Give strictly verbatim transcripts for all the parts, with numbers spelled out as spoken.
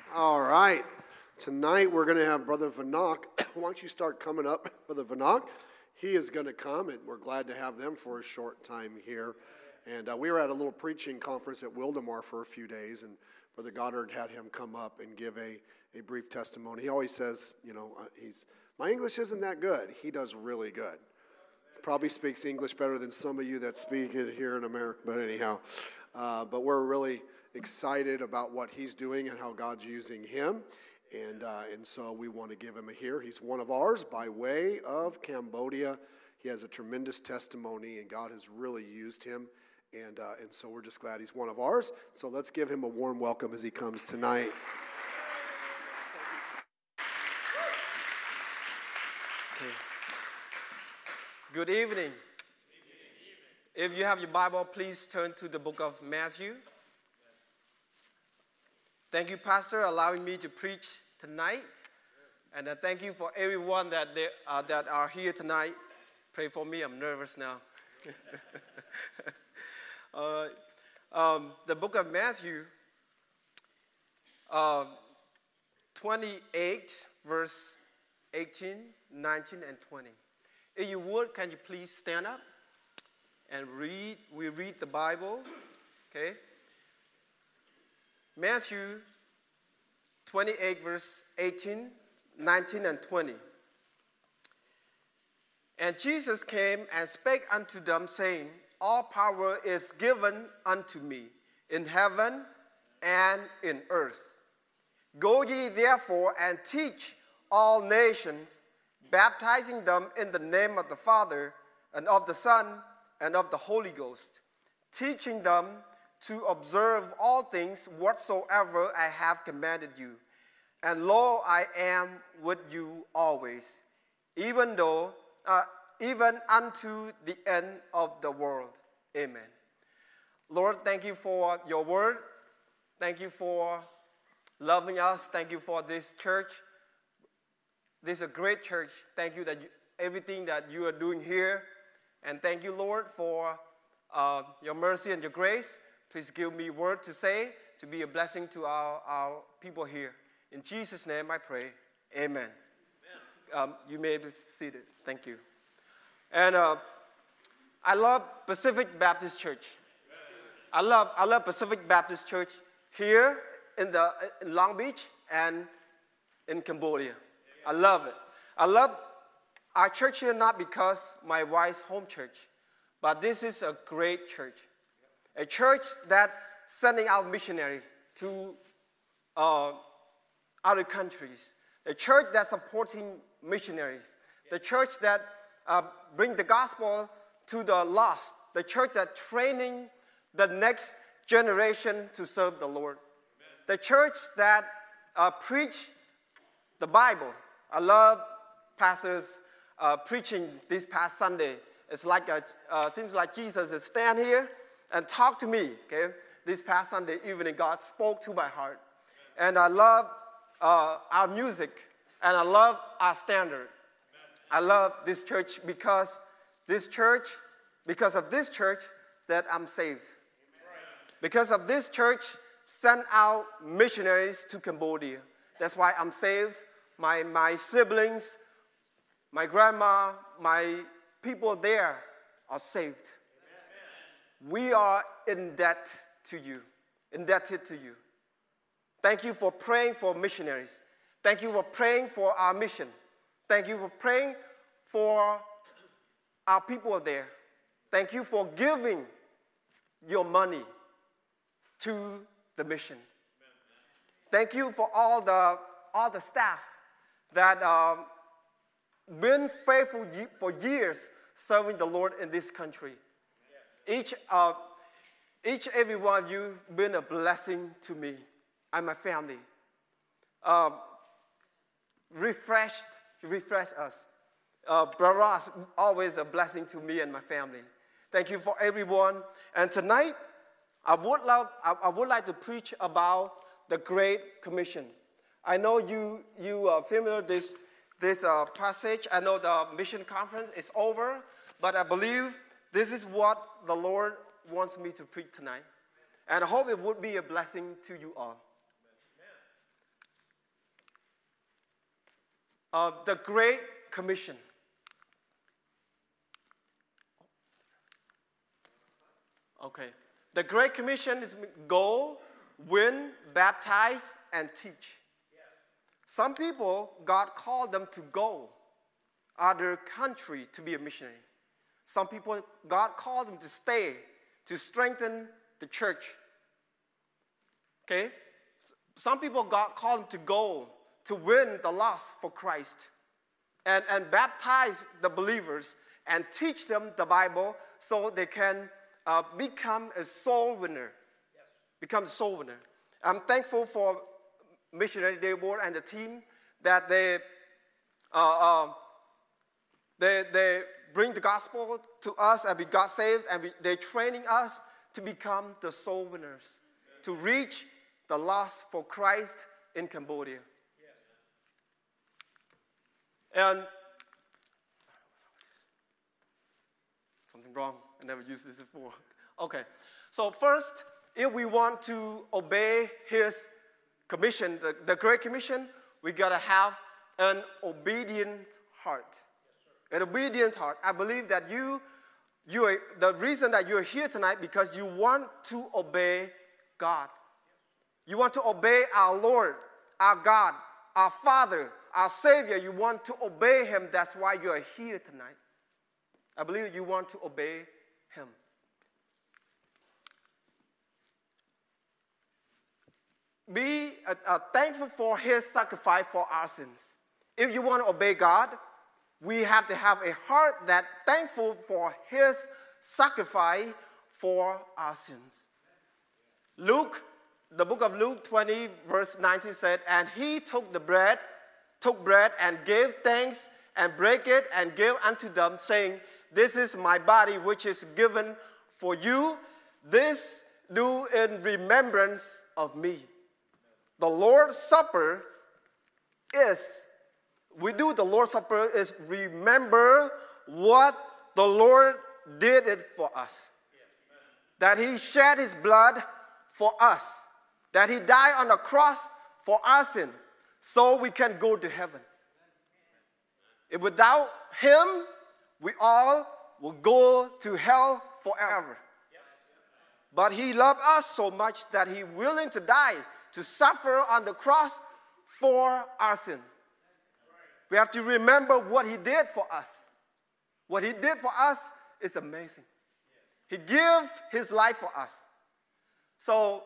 All right. Tonight we're going to have Brother Vanak. Why don't you start coming up, Brother Vanak? He is going to come, and we're glad to have them for a short time here. And uh, we were at a little preaching conference at Wildemar for a few days, and Brother Goddard had him come up and give a, a brief testimony. He always says, you know, uh, he's my English isn't that good. He does really good. He probably speaks English better than some of you that speak it here in America. But anyhow, uh, but we're really excited about what he's doing and how God's using him. And uh, and so we want to give him a hear. He's one of ours by way of Cambodia. He has a tremendous testimony, and God has really used him. And uh, and so we're just glad he's one of ours. So let's give him a warm welcome as he comes tonight. Okay. Good evening. If you have your Bible, please turn to the book of Matthew. Thank you, Pastor, allowing me to preach tonight. And uh, thank you for everyone that, they, uh, that are here tonight. Pray for me, I'm nervous now. uh, um, the book of Matthew, uh, twenty-eight, verse eighteen, nineteen, and twenty. If you would, can you please stand up and read? We read the Bible, okay? Matthew twenty-eight, verse eighteen, nineteen, and twenty. And Jesus came and spake unto them, saying, All power is given unto me in heaven and in earth. Go ye therefore and teach all nations, baptizing them in the name of the Father and of the Son and of the Holy Ghost, teaching them to observe all things whatsoever I have commanded you. And lo, I am with you always, even though, uh, even unto the end of the world. Amen. Lord, thank you for your word. Thank you for loving us. Thank you for this church. This is a great church. Thank you that you, everything that you are doing here. And thank you, Lord, for uh, your mercy and your grace. Please give me word to say to be a blessing to our, our people here. In Jesus' name I pray. Amen. Amen. Um, you may be seated. Thank you. And uh, I love Pacific Baptist Church. I love, I love Pacific Baptist Church here in, the, in Long Beach and in Cambodia. I love it. I love our church here not because my wife's home church, but this is a great church. A church that sending out missionaries to uh, other countries. A church that's supporting missionaries. The church that uh, bring the gospel to the lost. The church that training the next generation to serve the Lord. Amen. The church that uh, preach the Bible. I love pastors uh, preaching this past Sunday. It's like a, uh, seems like Jesus is stand here and talk to me, okay? This past Sunday evening, God spoke to my heart. And I love uh, our music, and I love our standard. I love this church because this church, because of this church, that I'm saved. Because of this church, sent out missionaries to Cambodia. That's why I'm saved. My, my siblings, my grandma, my people there are saved. We are in debt to you, indebted to you. Thank you for praying for missionaries. Thank you for praying for our mission. Thank you for praying for our people there. Thank you for giving your money to the mission. Thank you for all the, all the staff that um, been faithful for years serving the Lord in this country. Each, uh, each every one of you been a blessing to me and my family. Um, refreshed, refresh us. Uh, Brother Ross, always a blessing to me and my family. Thank you for everyone. And tonight, I would love, I, I would like to preach about the Great Commission. I know you, you are familiar with this, this uh, passage. I know the mission conference is over, but I believe this is what the Lord wants me to preach tonight. And I hope it would be a blessing to you all. uh, the Great Commission. Okay. The Great Commission is go, win, baptize, and teach. Some people, God called them to go other country to be a missionary. Some people, God called them to stay, to strengthen the church. Okay? Some people, God called them to go, to win the lost for Christ, and, and baptize the believers and teach them the Bible so they can uh, become a soul winner. Yes. Become a soul winner. I'm thankful for Missionary Day Board and the team that they, uh, uh, they, they bring the gospel to us and we got saved, and we, they're training us to become the soul winners, yeah. to reach the lost for Christ in Cambodia. Yeah. And something wrong, I never used this before. Okay, so first, if we want to obey his commission, the, the Great Commission, we gotta have an obedient heart. An obedient heart. I believe that you, you are, the reason that you're here tonight because you want to obey God. You want to obey our Lord, our God, our Father, our Savior. You want to obey Him. That's why you are here tonight. I believe you want to obey Him. Be uh, uh, thankful for His sacrifice for our sins. If you want to obey God, we have to have a heart that's thankful for His sacrifice for our sins. Luke, the book of Luke twenty, verse nineteen said, and He took the bread, took bread and gave thanks and brake it and gave unto them, saying, this is my body which is given for you. This do in remembrance of me. The Lord's Supper is, we do the Lord's Supper is remember what the Lord did it for us. That He shed His blood for us. That He died on the cross for our sin so we can go to heaven. If without Him, we all will go to hell forever. But He loved us so much that He willing to die, to suffer on the cross for our sin. We have to remember what He did for us. What He did for us is amazing. He gave His life for us. So,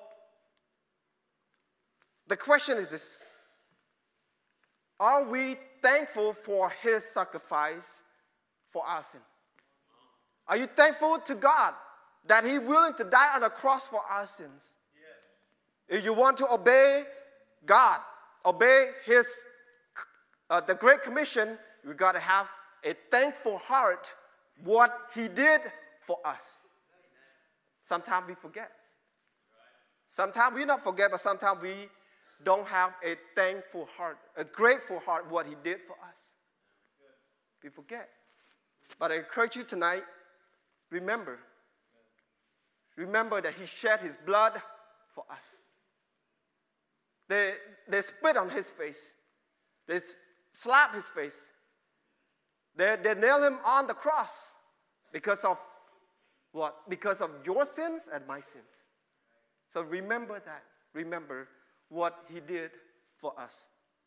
the question is this: are we thankful for His sacrifice for our sin? Are you thankful to God that He willing to die on the cross for our sins? Yes. If you want to obey God, obey His uh, the Great Commission, we got to have a thankful heart what He did for us. Sometimes we forget. Sometimes we not forget, but sometimes we don't have a thankful heart, a grateful heart what He did for us. We forget. But I encourage you tonight, remember. Remember that He shed His blood for us. They, they spit on His face. They slapped His face. They, they nailed Him on the cross because of what? Because of your sins and my sins. So remember that. Remember what He did for us.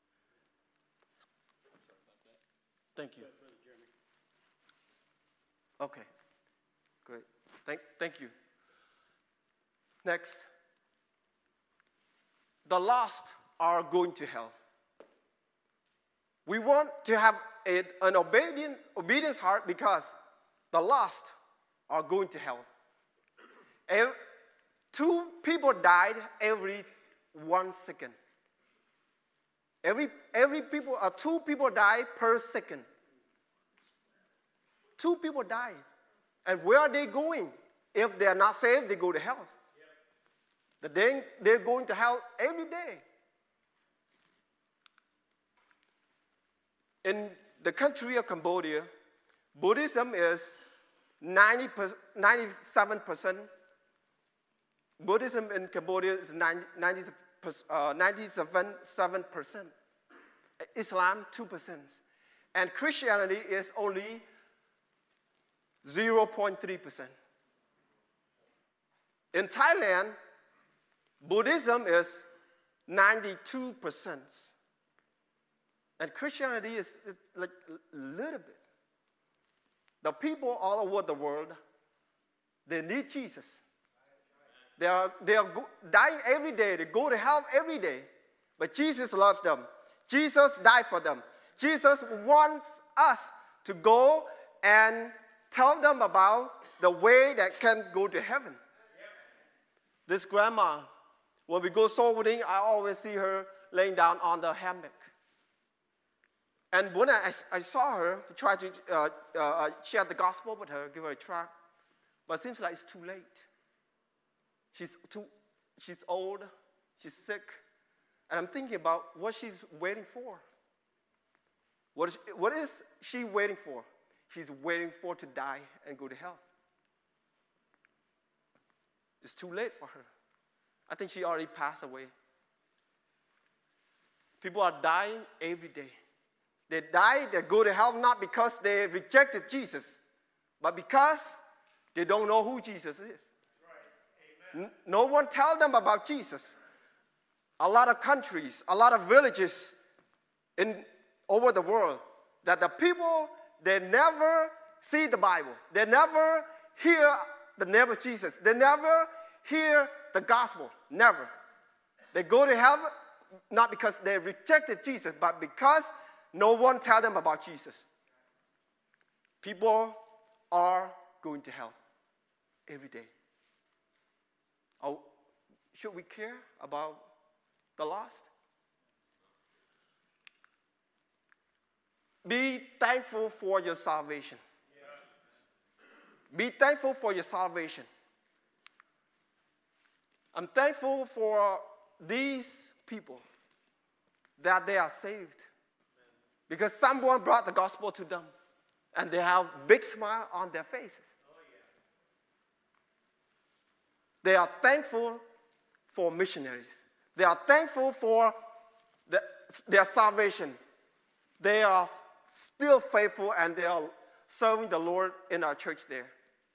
Thank you. Okay, great. Thank, thank you. Next. The lost are going to hell. We want to have a, an obedient, obedience heart because the lost are going to hell. Every, two people died every one second. Every, every people, uh, two people die per second. Two people die. And where are they going? If they are not saved, they go to hell. The day they're going to hell every day. In the country of Cambodia, Buddhism is ninety, ninety-seven percent. Buddhism in Cambodia is ninety, ninety, uh, ninety-seven percent. Islam two percent. And Christianity is only zero point three percent. In Thailand, Buddhism is ninety-two percent. And Christianity is like a little bit. The people all over the world, they need Jesus. They are, they are go, dying every day. They go to hell every day. But Jesus loves them. Jesus died for them. Jesus wants us to go and tell them about the way that can go to heaven. This grandma, when we go soul winning, I always see her laying down on the hammock. And when I, I saw her, to try to uh, uh, share the gospel with her, give her a tract, but it seems like it's too late. She's, too, she's old, she's sick, and I'm thinking about what she's waiting for. What is, what is she waiting for? She's waiting for to die and go to hell. It's too late for her. I think she already passed away. People are dying every day. They die, they go to hell not because they rejected Jesus, but because they don't know who Jesus is. Right. No one tells them about Jesus. A lot of countries, a lot of villages in over the world, that the people, they never see the Bible. They never hear the name of Jesus. They never hear the gospel. Never. They go to heaven not because they rejected Jesus, but because no one tells them about Jesus. People are going to hell every day. Oh, should we care about the lost? Be thankful for your salvation. Be thankful for your salvation. I'm thankful for these people that they are saved. Because someone brought the gospel to them. And they have a big smile on their faces. They are thankful for missionaries. They are thankful for the, their salvation. They are still faithful and they are serving the Lord in our church there.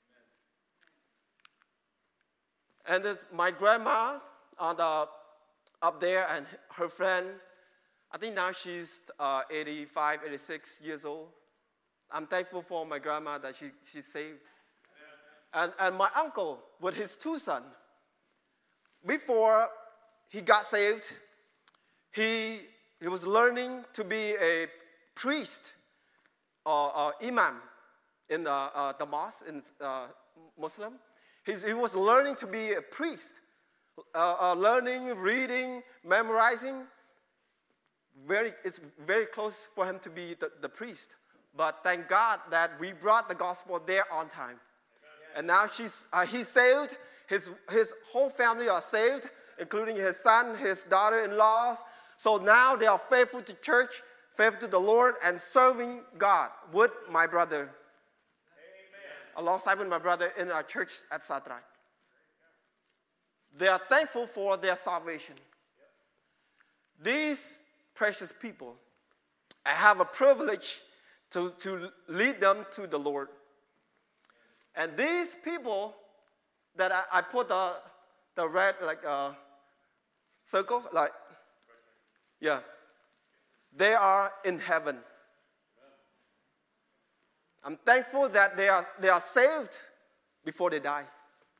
And this, my grandma on the, up there and her friend, I think now she's uh, eighty-five, eighty-six years old. I'm thankful for my grandma that she, she's saved. And, and my uncle with his two sons, before he got saved, he, he was learning to be a priest or uh, uh, imam in the, uh, the mosque, in uh, Muslim. He's, he was learning to be a priest, uh, uh, learning, reading, memorizing. Very, it's very close for him to be the, the priest. But thank God that we brought the gospel there on time. Amen. And now she's, uh, he's saved. His, his whole family are saved, including his son, his daughter-in-laws. So now they are faithful to church, faithful to the Lord, and serving God with my brother. Amen. Alongside with my brother in our church at Satrai. They are thankful for their salvation. These precious people, I have a privilege to, to lead them to the Lord. And these people that I, I put the, the red like uh, circle, like, yeah, they are in heaven. I'm thankful that they are, they are saved before they die.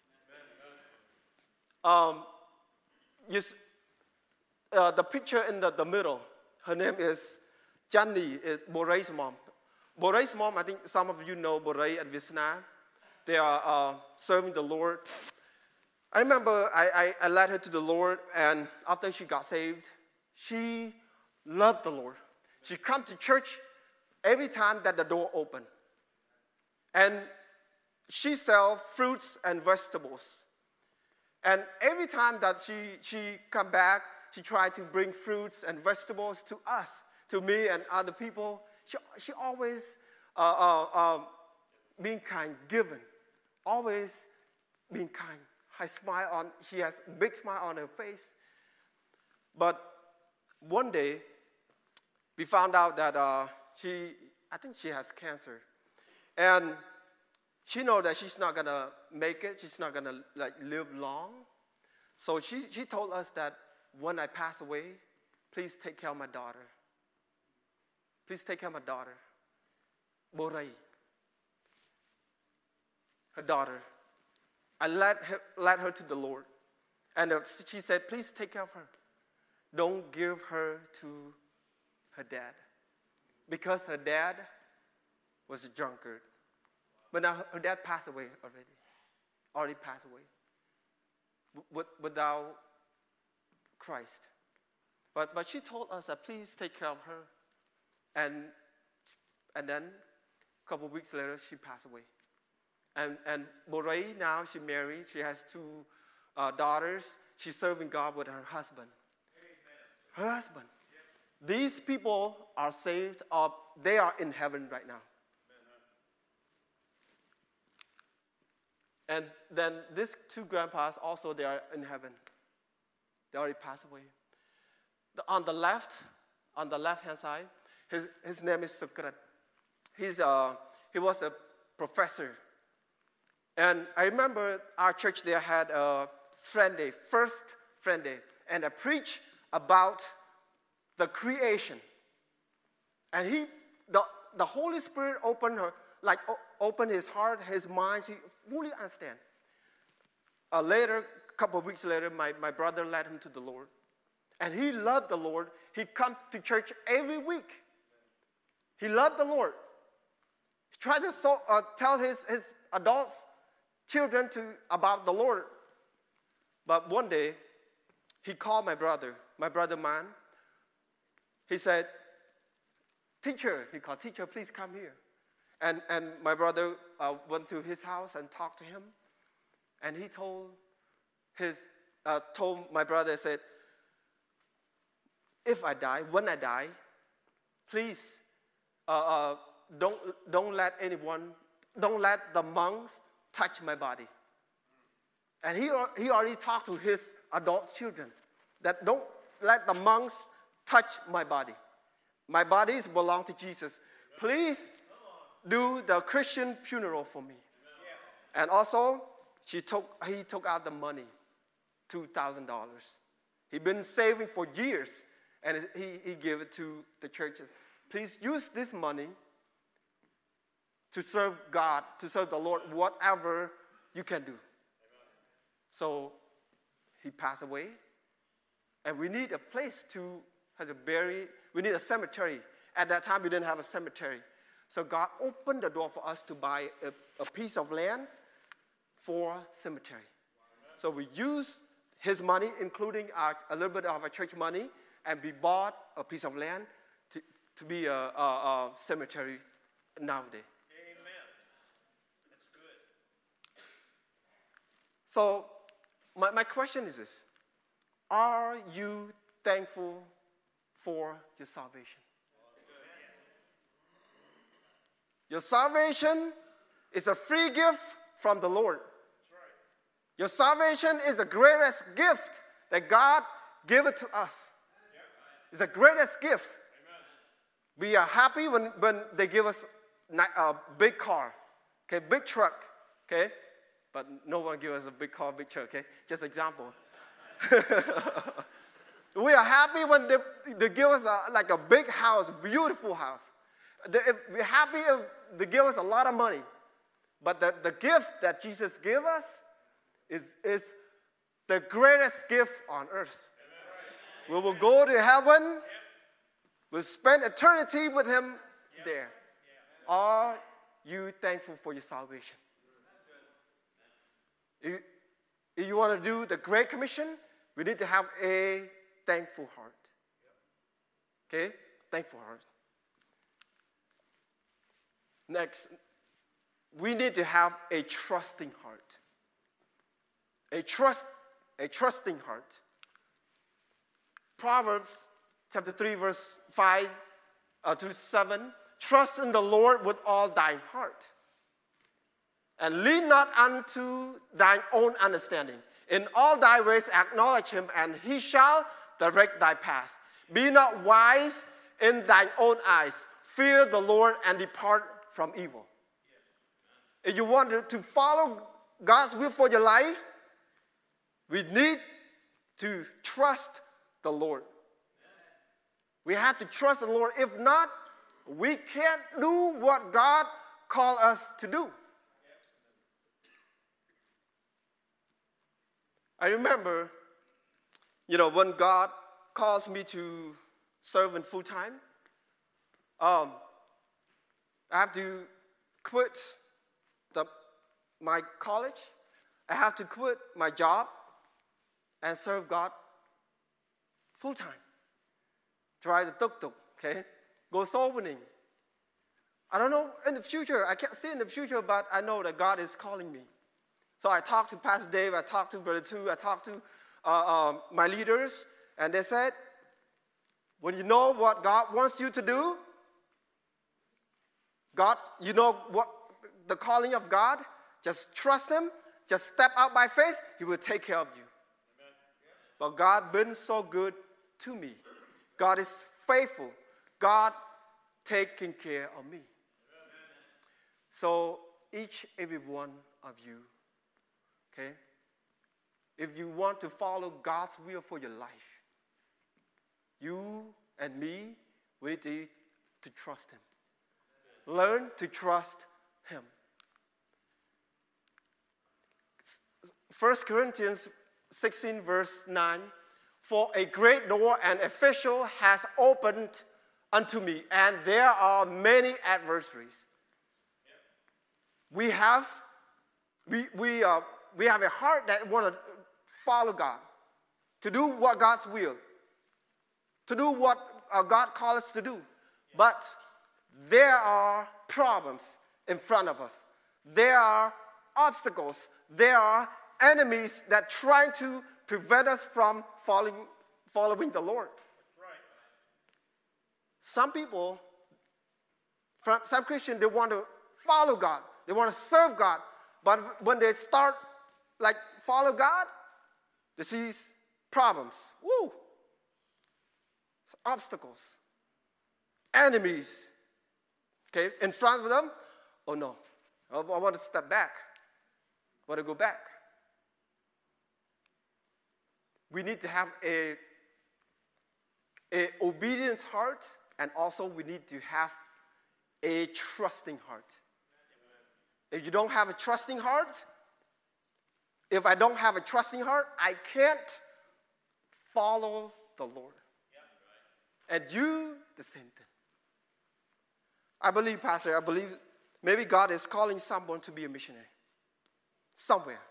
Um, you, uh, the picture in the, the middle, her name is Janny, Boray's mom. Boray's mom, I think some of you know Boray and Visna. They are uh, serving the Lord. I remember I, I, I led her to the Lord, and after she got saved, she loved the Lord. She come to church every time that the door opened. And she sell fruits and vegetables. And every time that she, she come back, she tried to bring fruits and vegetables to us, to me and other people. She, she always uh, uh, uh, being kind, giving, always being kind. I smile on, she has a big smile on her face. But one day, we found out that uh, she, I think she has cancer. And she knows that she's not going to make it. She's not going to like live long. So she, she told us that when I pass away, please take care of my daughter. Please take care of my daughter. Borai. Her daughter. I led her, led her to the Lord. And uh, she said, please take care of her. Don't give her to her dad. Because her dad was a drunkard. But now her dad passed away already. Already passed away. W- without Christ. But, but she told us that please take care of her. And, and then a couple of weeks later, she passed away. And, and Borai now, she married. She has two uh, daughters. She's serving God with her husband. Amen. Her husband. Yep. These people are saved. Or they are in heaven right now. Amen. And then these two grandpas also, they are in heaven. They already passed away. The, on the left, on the left-hand side, his, his name is Sukrat. He's uh, he was a professor. And I remember our church there had a friend day, first friend day. And I preached about the creation. And he, the, the Holy Spirit opened her, like opened his heart, his mind, he fully understand. Uh, later, a couple of weeks later, my, my brother led him to the Lord. And he loved the Lord. He come to church every week. He loved the Lord. He tried to so, uh, tell his, his adults, children to, about the Lord. But one day, he called my brother, my brother man. He said, teacher, he called, teacher, please come here. And, and my brother uh, went to his house and talked to him. And he told his, uh, told my brother, said, if I die, when I die, please uh, uh, don't, don't let anyone, don't let the monks touch my body. And he, he already talked to his adult children that don't let the monks touch my body. My body is belong to Jesus. Please do the Christian funeral for me. And also, she took, he took out the money, two thousand dollars. He'd been saving for years, and he, he gave it to the churches. Please use this money to serve God, to serve the Lord, whatever you can do. Amen. So he passed away, and we need a place to have a bury. We need a cemetery. At that time, we didn't have a cemetery. So God opened the door for us to buy a, a piece of land for cemetery. Amen. So we used his money, including our, a little bit of our church money, and we bought a piece of land to, to be a, a, a cemetery nowadays. Amen. That's good. So my, my question is this. Are you thankful for your salvation? Your salvation is a free gift from the Lord. That's right. Your salvation is the greatest gift that God gave it to us. Yep. It's the greatest gift. Amen. We are happy when, when they give us a big car, okay, big truck, okay? But no one give us a big car, big truck, okay? Just example. We are happy when they, they give us a, like a big house, beautiful house. They, if we're happy if they give us a lot of money. But the, the gift that Jesus gave us is, is the greatest gift on earth. Amen. We will go to heaven. Yep. We'll spend eternity with him yep. there. Yep. Are you thankful for your salvation? If, if you want to do the Great Commission, we need to have a thankful heart. Okay? Thankful heart. Next, we need to have a trusting heart. A trust, a trusting heart. Proverbs chapter three, verse five uh, to seven. Trust in the Lord with all thine heart, and lean not unto thine own understanding. In all thy ways acknowledge him, and he shall direct thy path. Be not wise in thine own eyes. Fear the Lord and depart from evil. If you want to follow God's will for your life, we need to trust the Lord. We have to trust the Lord. If not, we can't do what God called us to do. I remember, you know, when God calls me to serve in full time, um, I have to quit the, my college. I have to quit my job and serve God full time. Drive the tuk-tuk, okay? Go soul winning. I don't know in the future. I can't see in the future, but I know that God is calling me. So I talked to Pastor Dave, I talked to Brother Tu, I talked to uh, um, my leaders, and they said, when you know what God wants you to do, God, you know what the calling of God, just trust Him, just step out by faith, He will take care of you. Amen. But God been so good to me. God is faithful. God taking care of me. Amen. So each, every one of you, okay, if you want to follow God's will for your life, you and me, we need to, to trust Him. Learn to trust Him. First Corinthians sixteen, verse nine, for a great door and official has opened unto me, and there are many adversaries. We have, we, we, uh, we have a heart that want to follow God, to do what God's will, to do what uh, God calls us to do. But there are problems in front of us. There are obstacles. There are enemies that try to prevent us from following, following the Lord. Right. Some people, some Christians, they want to follow God. They want to serve God. But when they start, like, follow God, they see problems. Woo! Obstacles. Enemies. Okay, in front of them, oh no, I, I want to step back. I want to go back. We need to have a, a obedient heart, and also we need to have a trusting heart. If you don't have a trusting heart, if I don't have a trusting heart, I can't follow the Lord. And you, the same thing. I believe, Pastor, I believe maybe God is calling someone to be a missionary. Somewhere.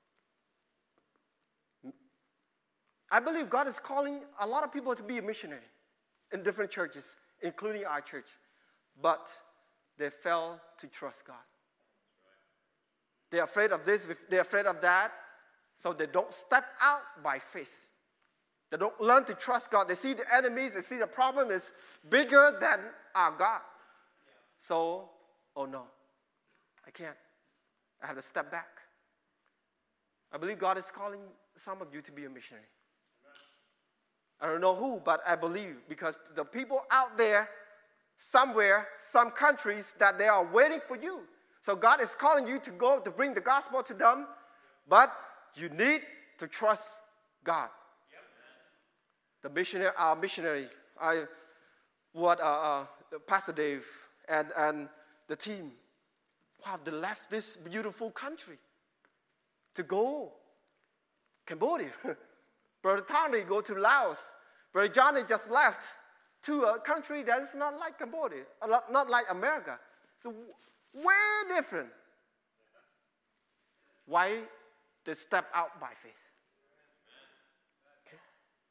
I believe God is calling a lot of people to be a missionary in different churches, including our church. But they fail to trust God. They're afraid of this, they're afraid of that, so they don't step out by faith. They don't learn to trust God. They see the enemies, they see the problem is bigger than our God. So, oh no, I can't. I have to step back. I believe God is calling some of you to be a missionary. I don't know who, but I believe because the people out there, somewhere, some countries, that they are waiting for you. So God is calling you to go to bring the gospel to them, but you need to trust God. Yep. The missionary, our missionary, I, what uh, uh, Pastor Dave and, and the team, wow, they left this beautiful country to go Cambodia. Brother Tony go to Laos. Brother Johnny just left to a country that is not like Cambodia, not like America. So way different. Why they step out by faith? Okay.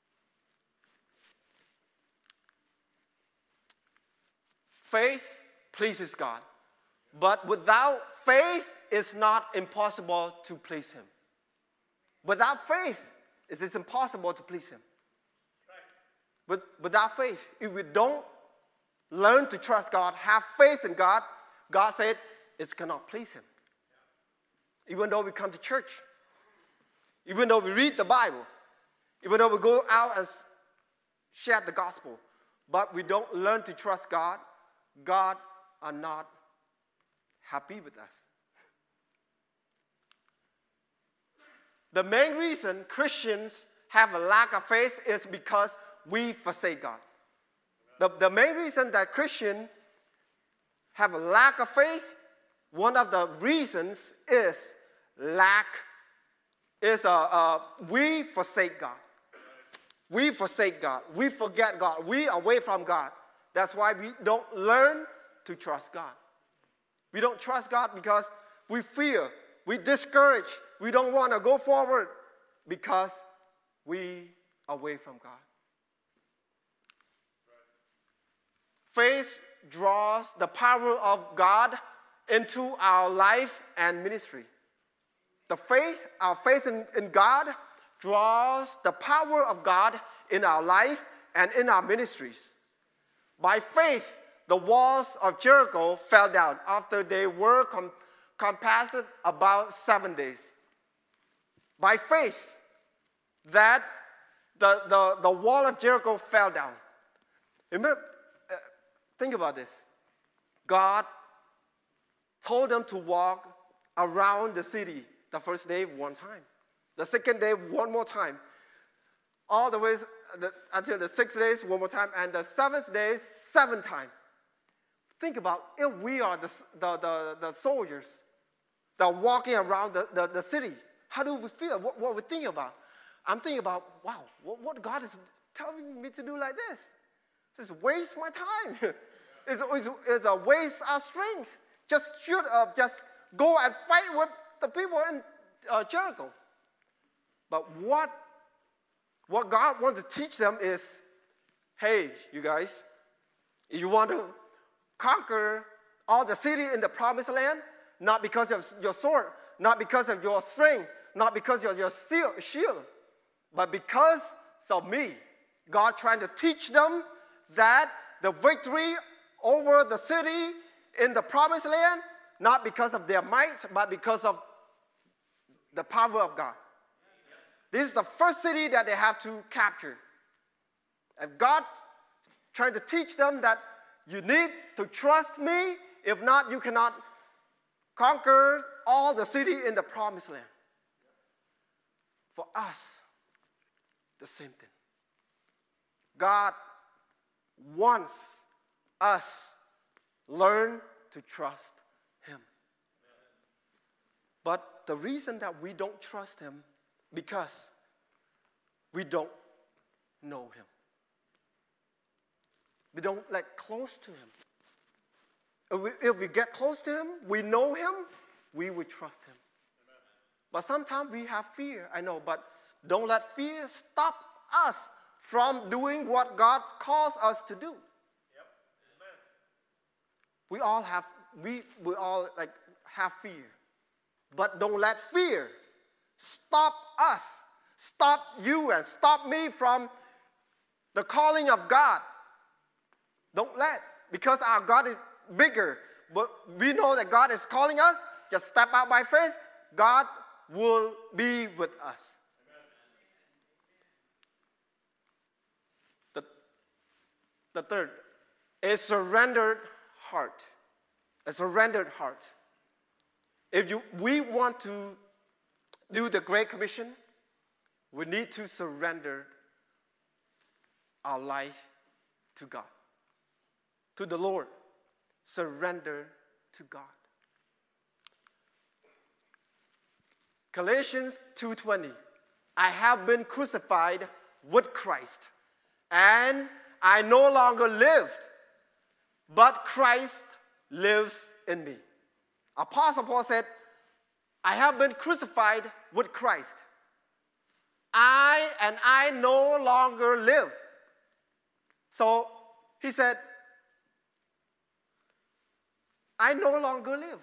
Faith pleases God, but without faith, it's not impossible to please Him. Without faith, it is impossible to please Him. With, without faith, if we don't learn to trust God, have faith in God, God said it cannot please Him. Even though we come to church, even though we read the Bible, even though we go out and share the gospel, but we don't learn to trust God, God are not happy with us. The main reason Christians have a lack of faith is because we forsake God. The, the main reason that Christians have a lack of faith, one of the reasons is lack, is uh, uh, we forsake God. We forsake God. We forget God. We are away from God. That's why we don't learn to trust God. We don't trust God because we fear, we discourage, we don't want to go forward because we are away from God. Faith draws the power of God into our life and ministry. The faith, our faith in, in God draws the power of God in our life and in our ministries. By faith, the walls of Jericho fell down after they were com- compassed about seven days. By faith, that the, the, the wall of Jericho fell down. Remember, uh, think about this. God told them to walk around the city the first day one time. The second day, one more time. All the way the, until the sixth days, one more time. And the seventh day, seven times. Think about if we are the, the, the, the soldiers that are walking around the, the, the city. How do we feel? What, what we think about? I'm thinking about, wow, what, what God is telling me to do like this? Just waste my time. it's, it's, it's a waste of strength. Just shoot up, just go and fight with the people in uh, Jericho. But what, what God wants to teach them is, hey, you guys, if you want to conquer all the city in the promised land, not because of your sword, not because of your strength, not because of your shield, but because of me. God trying to teach them that the victory over the city in the promised land, not because of their might, but because of the power of God. This is the first city that they have to capture. And God trying to teach them that you need to trust me. If not, you cannot conquer all the city in the promised land. For us, the same thing. God wants us learn to trust him. But the reason that we don't trust him because we don't know him. We don't like close to him. If we, if we get close to him, we know him, we will trust him. Amen. But sometimes we have fear, I know, but don't let fear stop us from doing what God calls us to do. Yep. Amen. We all have, we, we all like have fear. But don't let fear stop us, stop you and stop me from the calling of God. Don't let, because our God is bigger, but we know that God is calling us, just step out by faith, God will be with us. The, the third, a surrendered heart. A surrendered heart. If you, we want to do the Great Commission, we need to surrender our life to God, to the Lord. Surrender to God. Galatians two twenty, I have been crucified with Christ, and I no longer live, but Christ lives in me. Apostle Paul said, I have been crucified with Christ. I and I no longer live. So he said, I no longer live.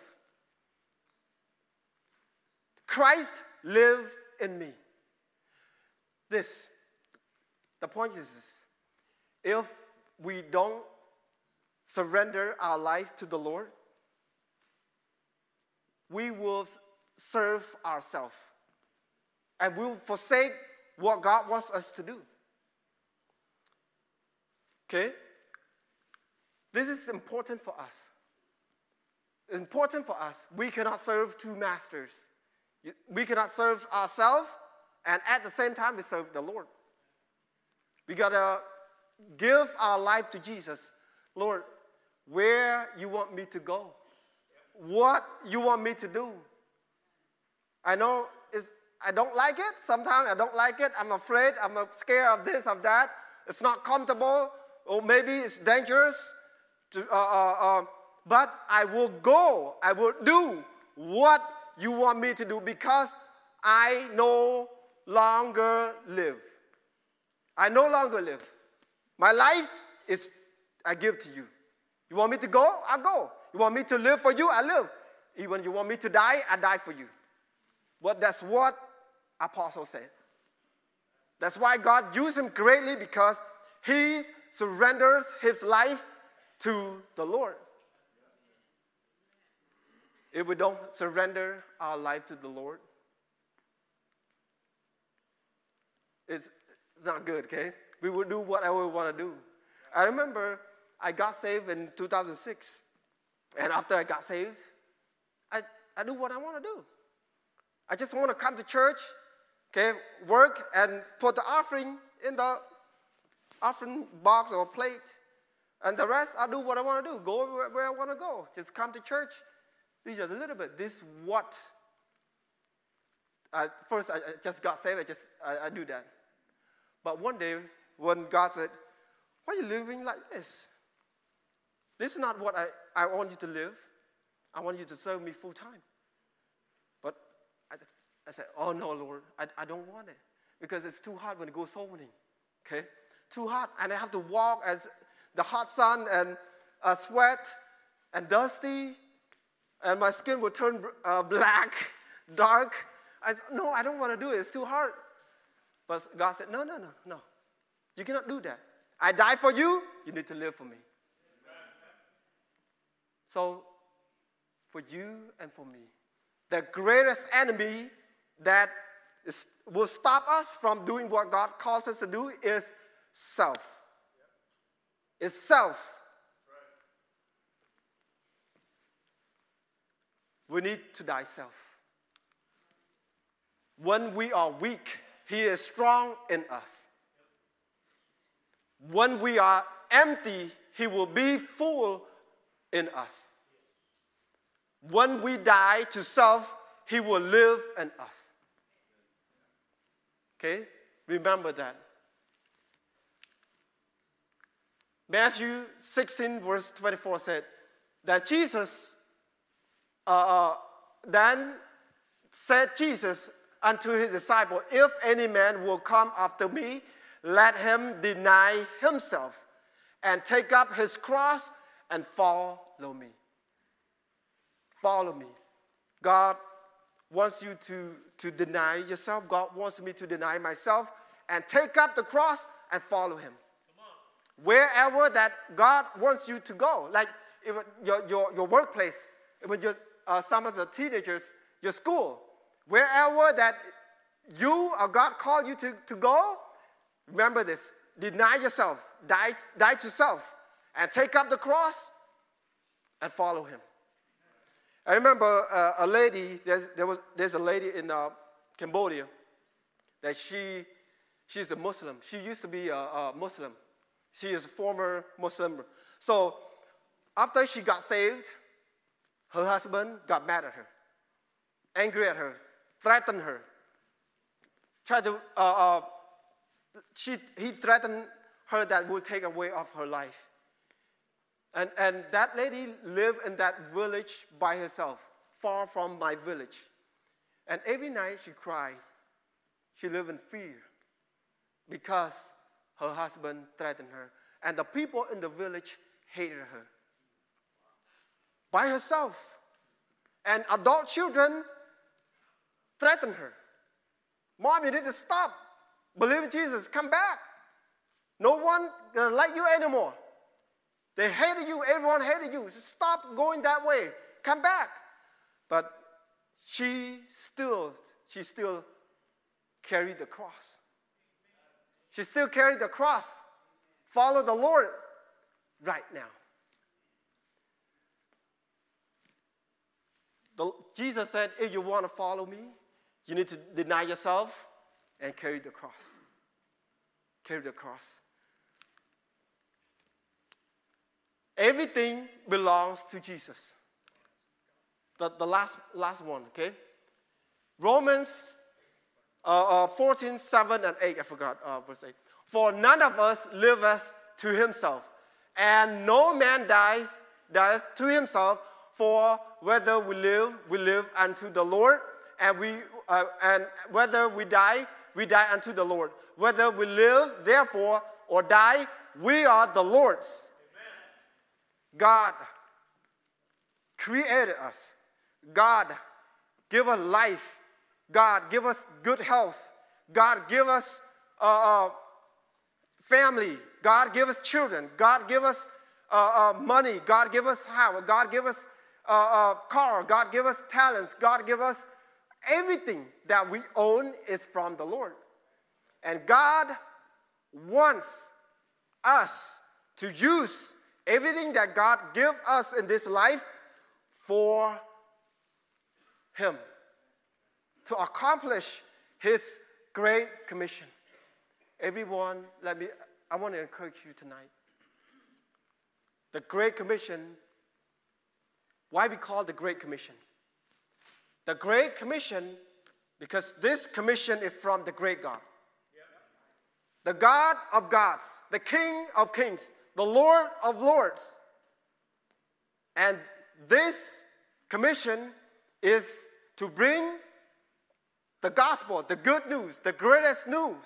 Christ lived in me. This, the point is this. If we don't surrender our life to the Lord, we will serve ourselves. And we will forsake what God wants us to do. Okay? This is important for us. It's important for us. We cannot serve two masters. We cannot serve ourselves and at the same time we serve the Lord. We got to give our life to Jesus. Lord, where you want me to go? What you want me to do? I know it's, I don't like it. Sometimes I don't like it. I'm afraid. I'm scared of this, of that. It's not comfortable. Or maybe it's dangerous. To, uh, uh, uh, but I will go. I will do what you want me to do because I no longer live. I no longer live. My life is, I give to you. You want me to go? I'll go. You want me to live for you? I live. Even you want me to die? I die for you. But that's what Apostle said. That's why God used him greatly because he surrenders his life to the Lord. If we don't surrender our life to the Lord, it's, it's not good, okay? We will do whatever we want to do. I remember I got saved in two thousand six. And after I got saved, I, I do what I want to do. I just want to come to church, okay, work and put the offering in the offering box or plate. And the rest, I do what I want to do. Go where, where I want to go. Just come to church. Do just a little bit. This is what. I, first, I, I just got saved. I just I, I do that. But one day, when God said, "Why are you living like this? This is not what I, I want you to live. I want you to serve me full time." But I, I said, "Oh no, Lord, I, I don't want it because it's too hot when it goes soul winning. Okay, too hot, and I have to walk as the hot sun and uh, sweat and dusty, and my skin will turn uh, black, dark." I said, "No, I don't want to do it. It's too hard." But God said, "No, no, no, no. You cannot do that. I die for you. You need to live for me." So, for you and for me, the greatest enemy that is, will stop us from doing what God calls us to do is self. It's self. We need to die self. When we are weak, He is strong in us. When we are empty, He will be full in us. When we die to self, He will live in us. Okay? Remember that. Matthew sixteen, verse twenty-four said that Jesus, uh, then said Jesus unto his disciple, "If any man will come after me, let him deny himself and take up his cross and follow me." Follow me. God wants you to, to deny yourself. God wants me to deny myself and take up the cross and follow Him. Wherever that God wants you to go, like if your, your, your workplace, when you're, uh, some of the teenagers, your school, wherever that you or God called you to, to go, remember this, deny yourself, die, die to self, and take up the cross and follow Him. I remember uh, a lady, there's, there was, there's a lady in uh, Cambodia that she, she's a Muslim. She used to be a, a Muslim. She is a former Muslim. So after she got saved, her husband got mad at her, angry at her, threatened her, tried to, uh, uh, she, he threatened her that would take away of her life. And, and that lady lived in that village by herself, far from my village. And every night she cried. She lived in fear because her husband threatened her. And the people in the village hated her. By herself. And adult children threatened her. "Mom, you need to stop. Believe in Jesus. Come back. No one gonna like you anymore. They hated you. Everyone hated you. So stop going that way. Come back." But she still, she still carried the cross. She still carried the cross. Follow the Lord right now. The, Jesus said, if you want to follow me, you need to deny yourself and carry the cross. Carry the cross. Everything belongs to Jesus. The, the last, last one, okay? Romans uh, uh, fourteen, seven, and eight, I forgot, uh, verse eight. For none of us liveth to himself, and no man dieth, dieth to himself, for whether we live, we live unto the Lord, and, we, uh, and whether we die, we die unto the Lord. Whether we live, therefore, or die, we are the Lord's. Amen. God created us. God give us life. God give us good health. God give us uh, uh, family. God give us children. God give us uh, uh, money. God give us house. God give us uh, uh, car. God give us talents. God give us everything that we own is from the Lord. And God wants us to use everything that God gives us in this life for Him, to accomplish His great commission. Everyone, let me, I want to encourage you tonight. The Great Commission, why we call the Great Commission? The Great Commission, because this commission is from the great God. The God of gods, the King of kings, the Lord of lords. And this commission is to bring the gospel, the good news, the greatest news.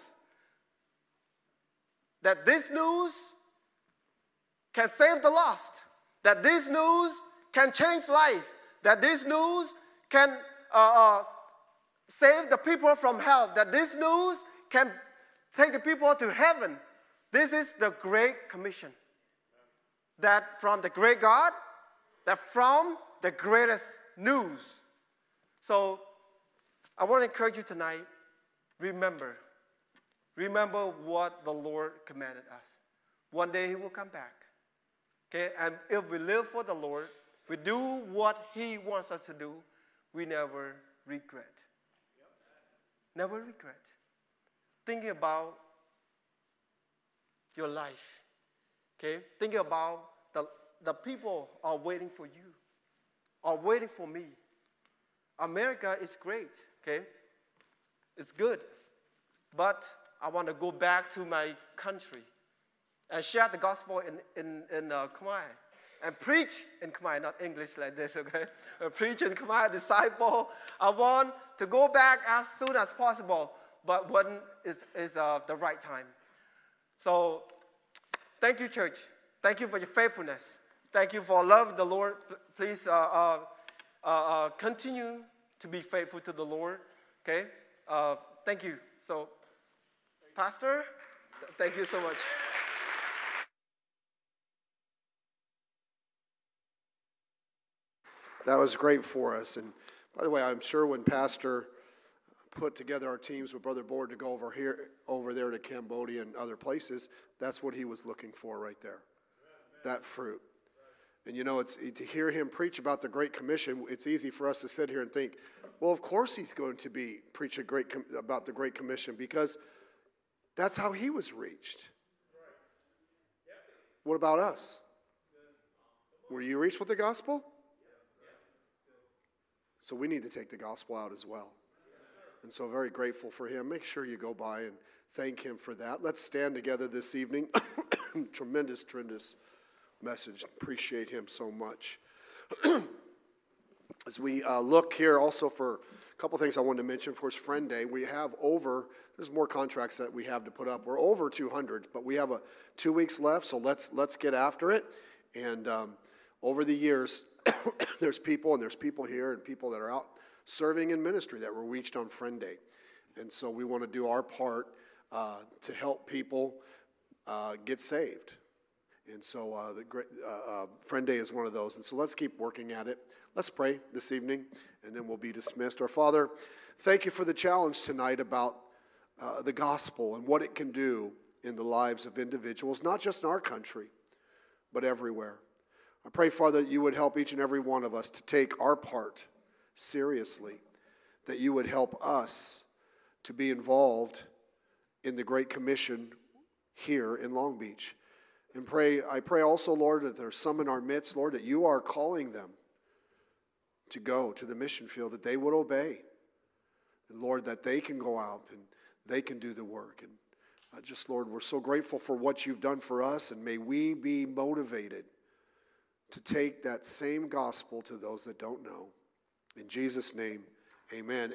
That this news can save the lost. That this news can change life. That this news can uh, uh, save the people from hell. That this news can take the people to heaven. This is the Great Commission. That from the great God, that from the greatest news. So I want to encourage you tonight, remember, remember what the Lord commanded us. One day He will come back. Okay, and if we live for the Lord, we do what He wants us to do, we never regret. Never regret. Thinking about your life, okay? Thinking about the, the people are waiting for you, are waiting for me. America is great, okay? It's good. But I want to go back to my country and share the gospel in, in, in uh, Khmer. And preach in Khmer, not English like this, okay? Uh, preach in Khmer, disciple. I want to go back as soon as possible, but when is, is uh, the right time. So, thank you, church. Thank you for your faithfulness. Thank you for loving the Lord. Please uh, uh, uh, uh, continue to be faithful to the Lord, okay? Uh, thank you. So, Pastor, thank you so much. That was great for us. And by the way, I'm sure when Pastor put together our teams with Brother Board to go over here, over there to Cambodia and other places, that's what he was looking for right there, that fruit. And you know, it's to hear him preach about the Great Commission. It's easy for us to sit here and think, well, of course he's going to be preach a great about the Great Commission because that's how he was reached. What about us? Were you reached with the gospel? So we need to take the gospel out as well. And so very grateful for him. Make sure you go by and thank him for that. Let's stand together this evening. Tremendous, tremendous message. Appreciate him so much. As we uh, look here also for a couple things I wanted to mention. Of course, Friend Day. We have over, there's more contracts that we have to put up. We're over two hundred, but we have a two weeks left, so let's let's get after it. And um, over the years, there's people, and there's people here, and people that are out serving in ministry that were reached on Friend Day. And so we want to do our part uh, to help people uh, get saved. And so uh, the great, uh, uh, Friend Day is one of those. And so let's keep working at it. Let's pray this evening, and then we'll be dismissed. Our Father, thank you for the challenge tonight about uh, the gospel and what it can do in the lives of individuals, not just in our country, but everywhere. I pray, Father, that you would help each and every one of us to take our part seriously, that you would help us to be involved in the Great Commission here in Long Beach. And pray, I pray also, Lord, that there's some in our midst, Lord, that you are calling them to go to the mission field, that they would obey. And Lord, that they can go out and they can do the work. And uh, just, Lord, we're so grateful for what you've done for us, and may we be motivated to take that same gospel to those that don't know. In Jesus' name, amen.